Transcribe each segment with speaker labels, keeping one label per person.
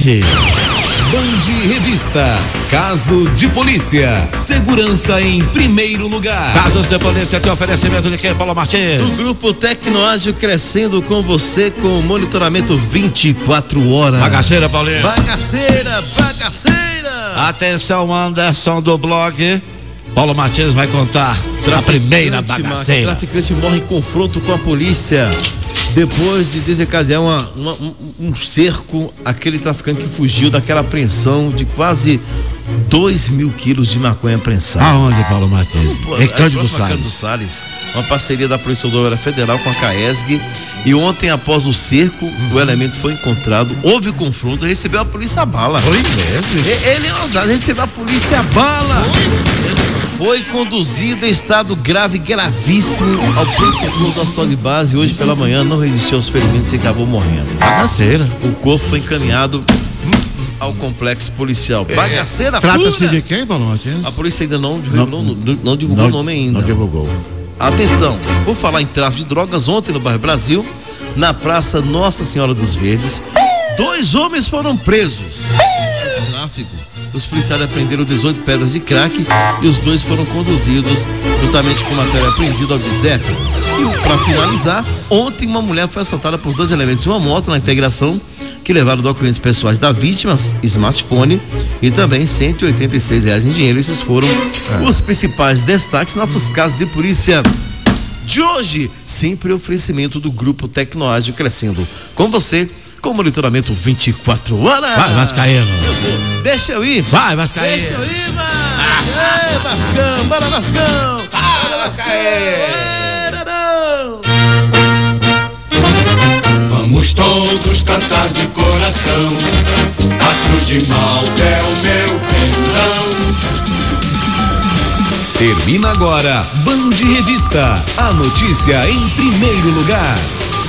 Speaker 1: Mate.
Speaker 2: Band Revista. Caso de polícia. Segurança em primeiro lugar.
Speaker 1: Casos de polícia tem oferecimento de quem, Paulo Martins?
Speaker 3: O Grupo Tecnoágil crescendo com você com monitoramento 24 horas.
Speaker 1: Bagaceira, Paulinho.
Speaker 3: Bagaceira.
Speaker 1: Atenção, Anderson do blog. Paulo Martins vai contar a primeira bagaceira.
Speaker 3: Traficante morre em confronto com a polícia. Depois de desencadear um cerco, aquele traficante que fugiu daquela apreensão de quase 2.000 quilos de maconha prensada.
Speaker 1: Aonde, Paulo Martins? Em Cândido
Speaker 3: Salles. Uma parceria da Polícia Rodoviária Federal com a CAESG. E ontem, após o cerco, o elemento foi encontrado, houve confronto, recebeu a polícia a bala.
Speaker 1: Foi mesmo?
Speaker 3: Ele é ousado, recebeu a polícia a bala. Foi conduzido em estado grave, gravíssimo, ao pronto-socorro do hospital de base. Hoje pela manhã não resistiu aos ferimentos e acabou morrendo.
Speaker 1: Bagaceira.
Speaker 3: O corpo foi encaminhado ao complexo policial. Bagaceira pura.
Speaker 1: Trata-se de quem, Paulo Martins?
Speaker 3: A polícia ainda não divulgou o nome ainda.
Speaker 1: Não divulgou.
Speaker 3: Atenção, vou falar em tráfico de drogas. Ontem no bairro Brasil, na Praça Nossa Senhora dos Verdes, 2 homens foram presos. Tráfico. Os policiais apreenderam 18 pedras de crack e os 2 foram conduzidos juntamente com matéria apreendida ao DIZEP. E para finalizar, ontem uma mulher foi assaltada por 2 elementos de uma moto na integração, que levaram documentos pessoais da vítima, smartphone e também R$186 em dinheiro. Esses foram os principais destaques nossos casos de polícia de hoje. Sempre oferecimento do Grupo Tecnoágil crescendo com você, com monitoramento 24 horas.
Speaker 1: Vai, Vascaíno.
Speaker 3: Deixa eu ir.
Speaker 1: Vai, Vascaíno.
Speaker 3: Deixa eu ir, mano. Ei, Vascão, bora, Vascão. Bora, Vascaíno.
Speaker 4: Vamos todos cantar de coração. A cruz de Malta é o meu perdão.
Speaker 2: Termina agora Band Revista. A notícia em primeiro lugar.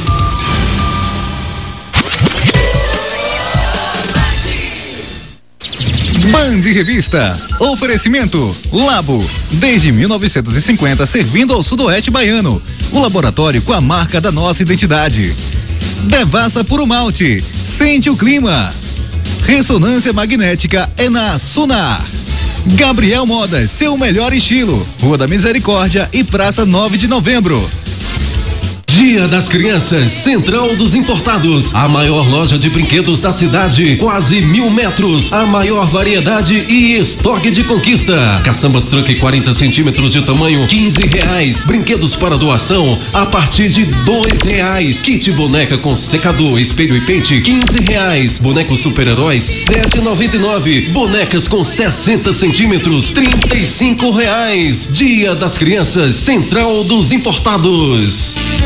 Speaker 5: Band Revista. Oferecimento Labo. Desde 1950 servindo ao sudoeste baiano. O laboratório com a marca da nossa identidade. Devassa Puro Malte. Sente o clima. Ressonância magnética é na Sunar. Gabriel Modas, seu melhor estilo. Rua da Misericórdia e Praça 9 de Novembro.
Speaker 6: Dia das Crianças, Central dos Importados, a maior loja de brinquedos da cidade, quase 1.000 metros, a maior variedade e estoque de conquista. Caçambas Truck 40 centímetros de tamanho, R$15. Brinquedos para doação a partir de R$2. Kit boneca com secador, espelho e pente, R$15. Bonecos super-heróis, R$7,99. Bonecas com 60 centímetros, R$35. Dia das Crianças, Central dos Importados.